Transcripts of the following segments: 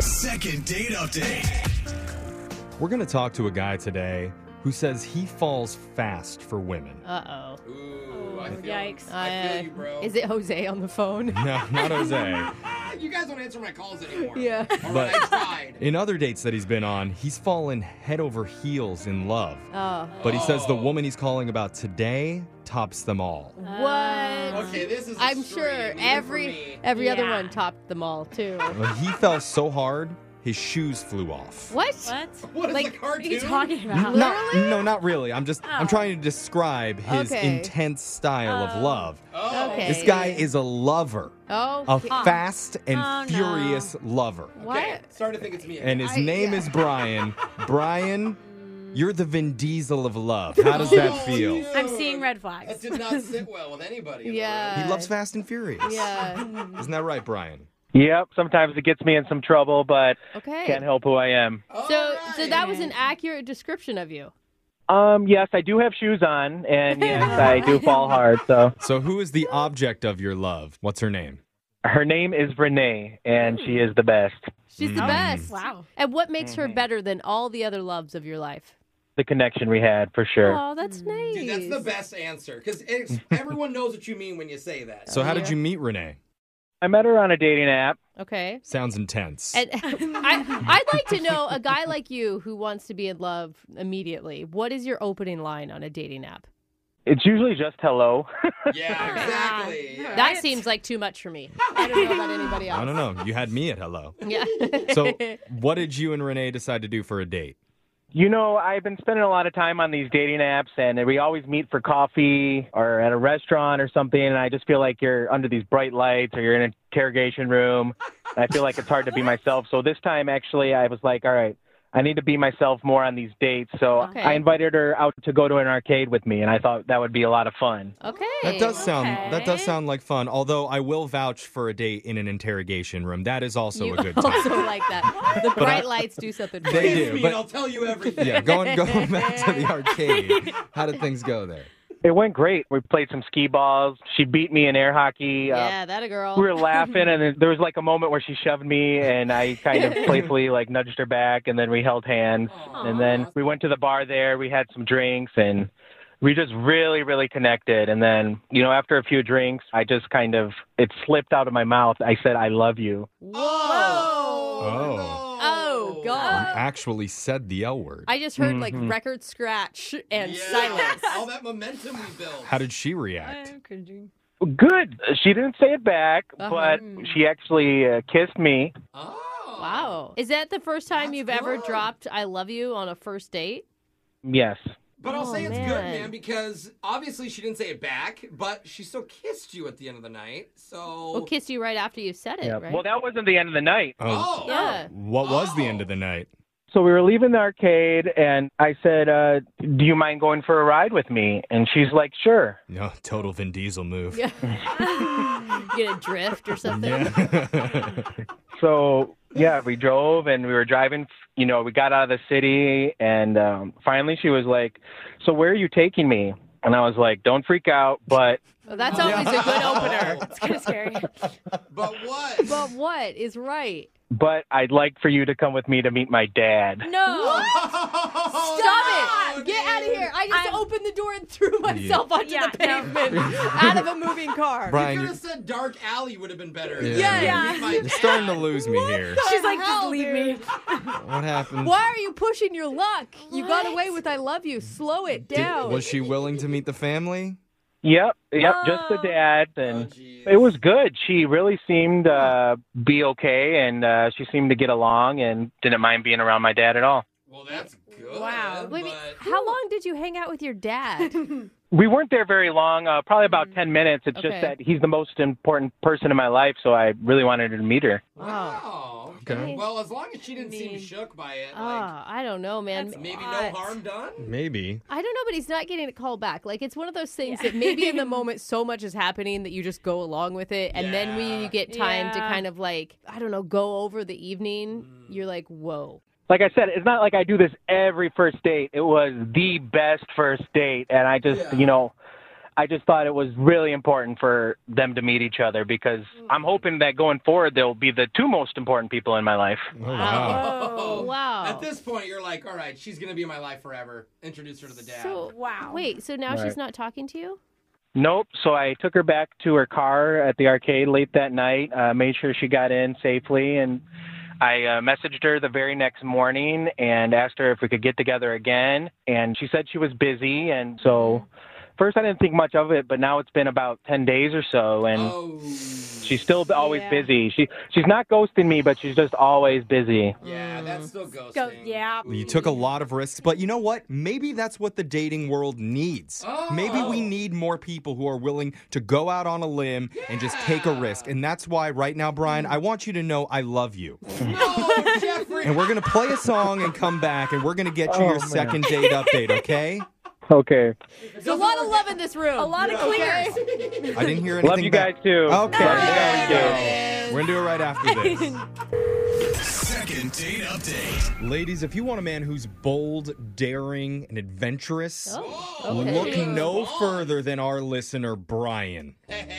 Second date update. We're going to talk to a guy today who says he falls fast for women. Uh-oh. Ooh, Yikes. I feel you, bro. Is it Jose on the phone? No, not Jose. You guys don't answer my calls anymore. Yeah. Or But- I tried. In other dates that he's been on, he's fallen head over heels in love. Oh. But he says the woman he's calling about today tops them all. What? Okay, this is I'm extreme, sure even for every me. other Yeah. one topped them all, too. Well, he fell so hard, his shoes flew off. What? What? What is Like, the cartoon? What are you talking about? No, not really. I'm trying to describe his Okay. intense style of love. Oh. Okay. This guy is a lover. Oh. A fast and Oh, no. furious lover. What? Okay, starting to think it's me. And his I- name yeah. is Brian. Brian, you're the Vin Diesel of love. How does that feel? dude. I'm seeing red That flags. did not sit well with anybody. in the Yeah. He loves Fast and Furious. Yeah. Isn't that right, Brian? Yep, sometimes it gets me in some trouble, but Okay. can't help who I am. room. So Alright. that was an accurate description of you. Yes, I do have shoes on, and yes, I do fall hard. So So who is the object of your love? What's her name? her name is Renee, and she is the best. She's the best. Wow. And what makes her better than all the other loves of your life? The connection we had, for sure. Oh, that's nice. Dude, that's the best answer. Because everyone knows what you mean when you say that. So how did yeah. you meet Renee? I met her on a dating app. Okay. Sounds intense. And I'd like to know, a guy like you who wants to be in love immediately, what is your opening line on a dating app? It's usually just hello. Yeah, exactly. Yeah. That seems like too much for me. I don't know about anybody else. I don't know. You had me at hello. Yeah. So what did you and Renee decide to do for a date? You know, I've been spending a lot of time on these dating apps, and we always meet for coffee or at a restaurant or something, and I just feel like you're under these bright lights or you're in an interrogation room. I feel like it's hard to be myself. So this time, actually, I was like, all right, I need to be myself more on these dates. So Okay. I invited her out to go to an arcade with me, and I thought that would be a lot of fun. Okay. That does sound Okay. like fun. Although I will vouch for a date in an interrogation room. That is also You a good time. also like that. The bright lights do something for They you. do. Me, but- and I'll tell you everything. Yeah, going back to the arcade. How did things go there? It went great. We played some skee balls. She beat me in air hockey. Yeah, that a girl. We were laughing, and then there was like a moment where she shoved me, and I kind of playfully like nudged her back, and then we held hands, and then we went to the bar there. We had some drinks, and we just really, really connected. And then, you know, after a few drinks, I just kind of it slipped out of my mouth. I said, "I love you." Oh, You God. actually said the L word. I just heard like record scratch and Yeah. silence. All that momentum we built. How did she react? I'm cringing. Good. She didn't say it back, but she actually kissed me. Oh. Wow. Is that the first time That's you've ever good. dropped I love you on a first date? Yes. But I'll Oh, say it's good, man. man, because obviously she didn't say it back, but she still kissed you at the end of the night. So. We'll kiss you right after you said it, Yeah. right? Well, that wasn't the end of the night. Oh. Yeah. What was the end of the night? So we were leaving the arcade, and I said, do you mind going for a ride with me? And she's like, sure. No, total Vin Diesel move. Yeah. Get a drift or something. Yeah. So, yeah, we drove, and we were driving. You know, we got out of the city, and finally she was like, so where are you taking me? And I was like, don't freak out, but Well, that's always a good opener. It's kind of scary. But what? But what is right? I'd like for you to come with me to meet my dad. No. Stop it. Get out of here. I just I'm- opened the door and threw myself onto Yeah, the no. pavement out of a moving car. Brian, You you're, could have said Dark Alley would have been better. Yeah. Yeah. Meet my you're dad. starting to lose me here. She's like, hell, just leave me. What happened? Why are you pushing your luck? You got away with I love you. Slow it down. Was she willing to meet the family? Yep, just the dad, and jeez. it was good. She really seemed be okay, and she seemed to get along, and didn't mind being around my dad at all. Well, that's good. Wow. Wait, but... how long did you hang out with your dad? We weren't there very long, probably about 10 minutes. It's Okay. just that he's the most important person in my life, so I really wanted to meet her. Wow. Okay. Well, as long as she didn't seem shook by it, like, I don't know, man. maybe no harm done. Maybe. I don't know, but he's not getting a call back. Like, it's one of those things that maybe in the moment so much is happening that you just go along with it. And then when you get time to Yeah. kind of like, I don't know, go over the evening, you're like, whoa. Like I said, it's not like I do this every first date. It was the best first date, and I just, Yeah. you know, I just thought it was really important for them to meet each other because I'm hoping that going forward they'll be the two most important people in my life. Oh, wow. Oh, wow. At this point, you're like, all right, she's going to be in my life forever. Introduce her to the dad. So, wait, so now she's not talking to you? Nope. So I took her back to her car at the arcade late that night, made sure she got in safely, and I messaged her the very next morning and asked her if we could get together again. And she said she was busy. And so first I didn't think much of it, but now it's been about 10 days or so. And she's still always busy. She's not ghosting me, but she's just always busy. Yeah, that's still ghosting. You took a lot of risks, but you know what? Maybe that's what the dating world needs. Maybe we need more people who are willing to go out on a limb and just take a risk. And that's why right now, Brian, I want you to know I love you. No, Jeffrey. And we're going to play a song and come back, and we're going to get you your second date update, okay? Okay. There's a lot of love in this room. A lot of clears. I didn't hear anything Love you back. guys too. Okay. There it We're going to do it right after this. Second date update. Ladies, if you want a man who's bold, daring, and adventurous, okay. look no further than our listener, Brian.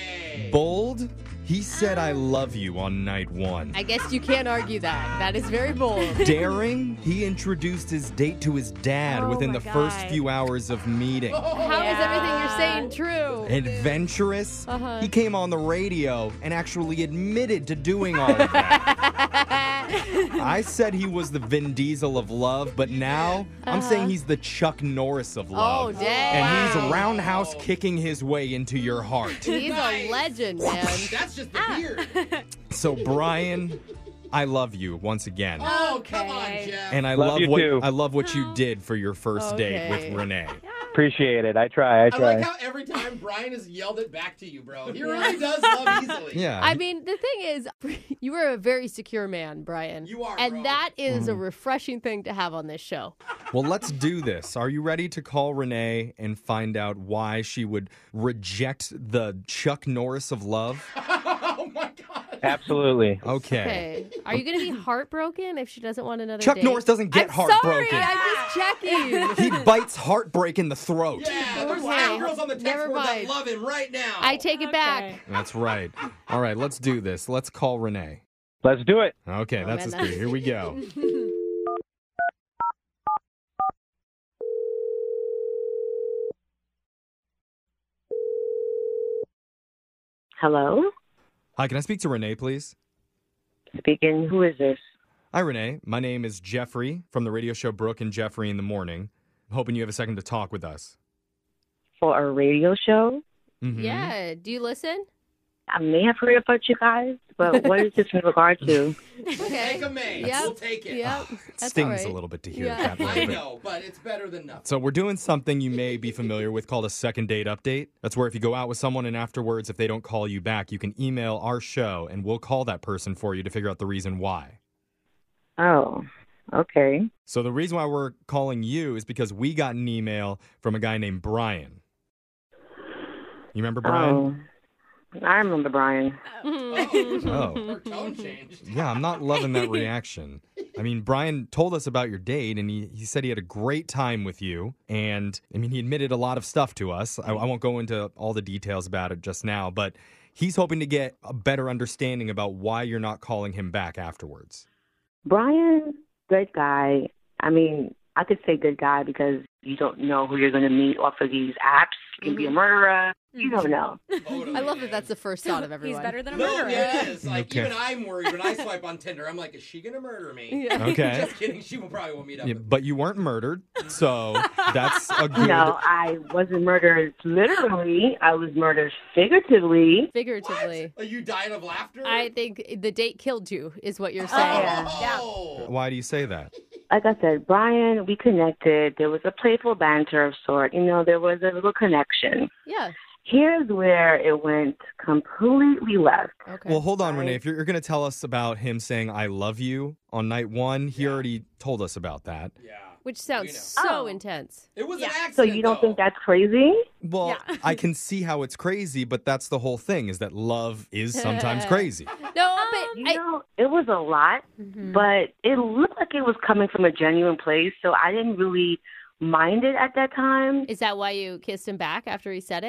Bold? He said, I love you on night one. I guess you can't argue that. That is very bold. Daring? He introduced his date to his dad within the first few hours of meeting. How is everything you're saying true? Adventurous? He came on the radio and actually admitted to doing all of that. I said he was the Vin Diesel of love, but now I'm saying he's the Chuck Norris of love. Oh, dang. And he's roundhouse kicking his way into your heart. He's a legend, man. That's just the beard. So, Brian, I love you once again. Oh, come on, Jeff. And I Love you too. love what you did for your first date with Renee. Appreciate it. I try. I like how every time Brian has yelled it back to you, bro. He really does love easily. Yeah. I mean, the thing is, you are a very secure man, Brian. You are, and bro. that is a refreshing thing to have on this show. Well, let's do this. Are you ready to call Renee and find out why she would reject the Chuck Norris of love? Oh, my God. Absolutely. Okay. Okay. Are you going to be heartbroken if she doesn't want another Chuck date? Norris doesn't get I'm heartbroken. Sorry, I'm just checking. He bites heartbreak in the throat. Yeah, there's Okay. girls on the text Never board that mind. love him right now. I take it back. That's right. All right, let's do this. Let's call Renee. Let's do it. Okay, that's man, the spirit. Here we go. Hello? Hi, can I speak to Renee, please? Speaking. Who is this? Hi, Renee. My name is Jeffrey from the radio show Brooke and Jeffrey in the Morning. I'm hoping you have a second to talk with us. For a radio show? Mhm. Yeah. Do you listen? I may have heard about you guys, but what is this in regard to? Okay. Take a May. Yep. We'll take it. Yep. It That's stings all right. a little bit to hear Yeah. that. I little bit. know, but it's better than nothing. So we're doing something you may be familiar with called a second date update. That's where if you go out with someone and afterwards, if they don't call you back, you can email our show and we'll call that person for you to figure out the reason why. Oh, okay. So the reason why we're calling you is because we got an email from a guy named Brian. You remember Brian? Oh, I remember Brian. Oh. Her tone changed. Yeah, I'm not loving that reaction. I mean, Brian told us about your date, and he said he had a great time with you. And, I mean, he admitted a lot of stuff to us. I won't go into all the details about it just now, but he's hoping to get a better understanding about why you're not calling him back afterwards. Brian, good guy. I mean, I could say good guy because you don't know who you're going to meet off of these apps. You can be a murderer. You don't know. Totally, I love that man. that's the first thought of everyone. He's better than a No, murderer. it is. Like, Okay. even I'm worried when I swipe on Tinder. I'm like, is she going to murder me? Yeah. Okay. Just kidding. She will probably won't meet up Yeah, with me. but you weren't murdered, so that's a good... No, I wasn't murdered literally. I was murdered figuratively. Figuratively. Are you dying of laughter? I think the date killed you, is what you're saying. Oh. Why do you say that? Like I said, Brian, we connected. There was a playful banter of sort. You know, there was a little connection. Yeah. Here's where it went completely left. Okay. Well, hold on, Renee. If you're going to tell us about him saying I love you on night one, he already told us about that. Yeah. Which sounds We know. so Oh. intense. It was an accident, So you don't think that's crazy? Well, Yeah. I can see how it's crazy, but that's the whole thing, is that love is sometimes crazy. No, but You know, it was a lot, but it looked like it was coming from a genuine place, so I didn't really mind it at that time. is that why you kissed him back after he said it?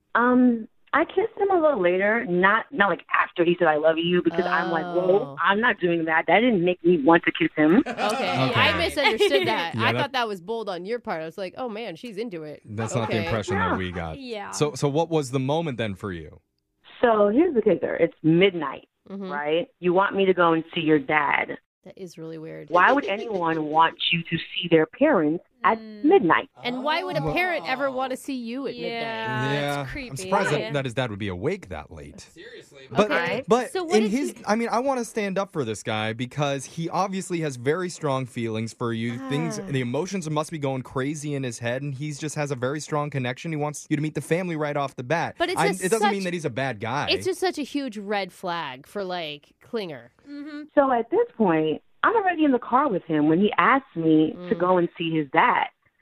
I kissed him a little later, not like after he said I love you, because I'm like, whoa, I'm not doing that. That didn't make me want to kiss him. Okay. I misunderstood that. I thought that was bold on your part. I was like, oh man, she's into it. That's not the impression that we got. Yeah. So what was the moment then for you? So here's the kicker. It's midnight, right? You want me to go and see your dad. That is really weird. Why would anyone want you to see their parents at midnight? And why would a parent ever want to see you at midnight? Yeah, it's creepy. I'm surprised that his dad would be awake that late. Seriously. But Okay. but So what in did his, I mean, I want to stand up for this guy because he obviously has very strong feelings for you. The emotions must be going crazy in his head, and he just has a very strong connection. He wants you to meet the family right off the bat. But it's just it doesn't mean such- that he's a bad guy. It's just such a huge red flag for like Klinger. So at this point, I'm already in the car with him when he asked me to go and see his dad.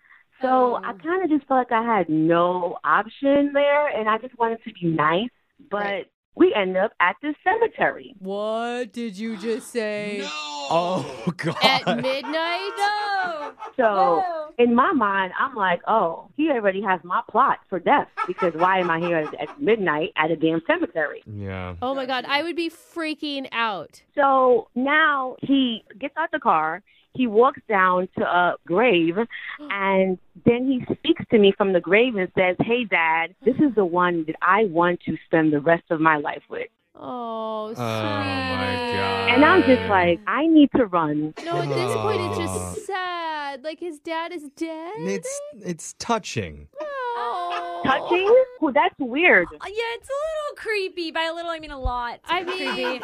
So I kind of just felt like I had no option there, and I just wanted to be nice. But we ended up at the cemetery. What did you just say? No. Oh God. At midnight? No. So in my mind, I'm like, oh, he already has my plot for death, because why am I here at midnight at a damn cemetery? Yeah. Oh my God, I would be freaking out. So now he gets out the car, he walks down to a grave, and then he speaks to me from the grave and says, hey, Dad, this is the one that I want to spend the rest of my life with. Oh, sweet. my God. And I'm just like, I need to run. No, at this point, it's just sad. Like his dad is dead. It's touching. Oh. Touching? Well, that's weird. Yeah, it's a little creepy. By a little, I mean a lot. I mean, creepy.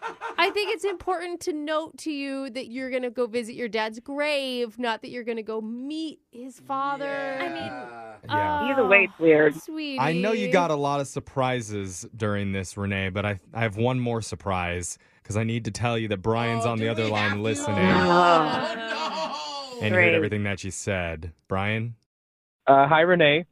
I think it's important to note to you that you're going to go visit your dad's grave, not that you're going to go meet his father. I mean, Yeah. Either way, it's weird. Sweetie. I know you got a lot of surprises during this, Renee, but I have one more surprise because I need to tell you that Brian's on the other line listening Oh, and Great. heard everything that she said. Brian? Hi, Renee.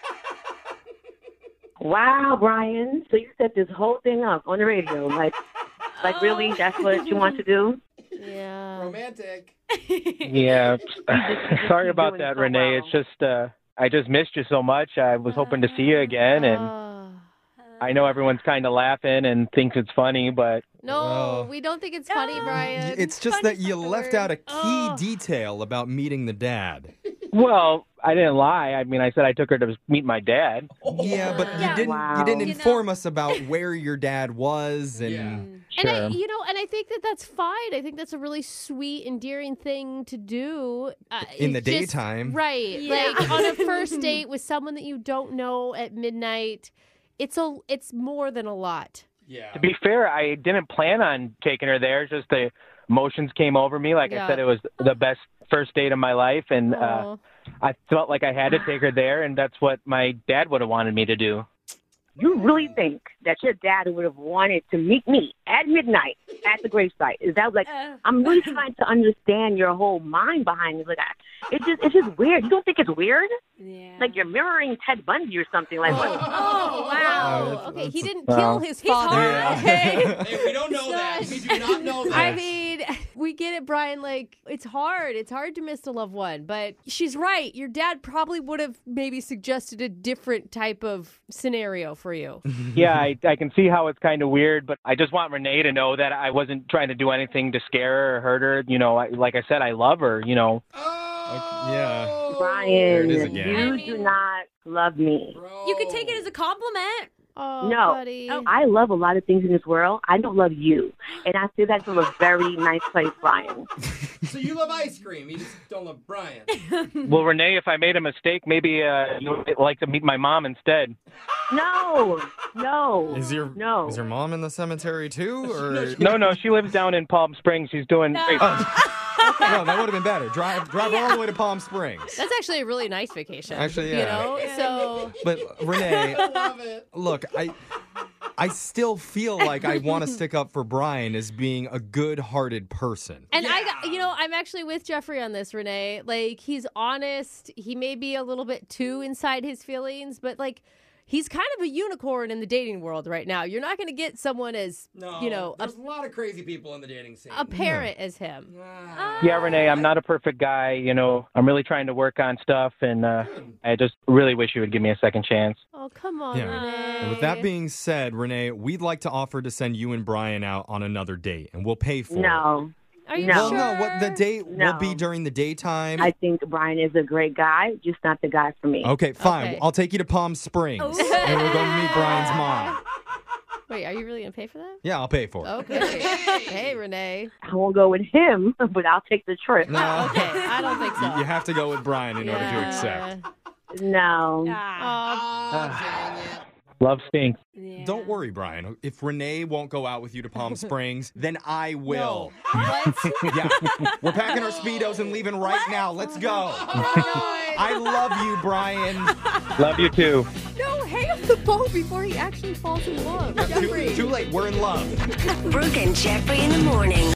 Wow, Brian. So you set this whole thing up on the radio. Like really? That's what you want to do? Yeah. romantic. Yeah. Sorry keep about doing that, so Renee. well. It's just I just missed you so much. I was hoping to see you again, and I know everyone's kind of laughing and thinks it's funny, but No, Well- we don't think it's funny, Brian. It's just Funny's that you not the left word. out a key detail about meeting the dad. well, I didn't lie. I mean, I said I took her to meet my dad. Yeah, but Yeah. you didn't Wow. inform us about where your dad was and And Sure. and I think that that's fine. I think that's a really sweet, endearing thing to do In the it's just- daytime. right? Yeah. Like on a first date with someone that you don't know at midnight. It's more than a lot. Yeah. To be fair, I didn't plan on taking her there. Just the emotions came over me. Like Yeah. I said, it was the best first date of my life, and Aw. I felt like I had to take her there, and that's what my dad would have wanted me to do. You really think that your dad would have wanted to meet me at midnight at the gravesite? Is that like, I'm really trying to understand your whole mind behind it. Like, it's just weird. You don't think it's weird? yeah. Like you're mirroring Ted Bundy or something. Like, what? Oh, wow. that's- Okay, he that's- didn't kill his father. hard. Okay. Hey, we don't know that. We do not know that. I mean, we get it, Brian. Like, it's hard. It's hard to miss a loved one. But she's right. Your dad probably would have maybe suggested a different type of scenario for you. Yeah, I can see how it's kind of weird, but I just want Renee to know that I wasn't trying to do anything to scare her or hurt her. You know, like I said, I love her. You know. yeah. Brian, There it is again. you I mean- do not love me. Bro. You could take it as a compliment. Oh, No. buddy. I love a lot of things in this world. I don't love you. And I say that from a very nice place, Brian. So you love ice cream. You just don't love Brian. Well, Renee, if I made a mistake, maybe you would like to meet my mom instead. No. Is your No. mom in the cemetery too, or No, she lives down in Palm Springs. She's doing great. no? That would have been better. Drive all the way to Palm Springs. That's actually a really nice vacation. Actually, You yeah. know? So, But Renee, I love it. look, I still feel like I want to stick up for Brian as being a good-hearted person. and I'm actually with Jeffrey on this, Renee. Like, he's honest. He may be a little bit too inside his feelings, but like, he's kind of a unicorn in the dating world right now. You're not going to get someone as, there's a lot of crazy people in the dating scene. apparent as him. Yeah, Renee, I'm not a perfect guy. I'm really trying to work on stuff, and I just really wish you would give me a second chance. Oh, come on, Yeah. Renee. And with that being said, Renee, we'd like to offer to send you and Brian out on another date, and we'll pay for it. No. Are you No. sure? Well, no, what the date will No. be during the daytime. I think Brian is a great guy, just not the guy for me. Okay, fine. Okay. I'll take you to Palm Springs, Ooh. and we're going to meet Brian's mom. Wait, are you really going to pay for that? Yeah, I'll pay for it. Okay. Hey, Renee. I won't go with him, but I'll take the trip. No. Okay, I don't think so. You have to go with Brian in order to accept. No. Ah. Dang it. Love stinks. Yeah. Don't worry, Brian. If Renee won't go out with you to Palm Springs, then I will. What? Yeah. We're packing our Speedos and leaving right now. Let's go. I love you, Brian. Love you too. No, hang up the phone before he actually falls in love. Jeffrey. Too late. We're in love. Brooke and Jeffrey in the morning.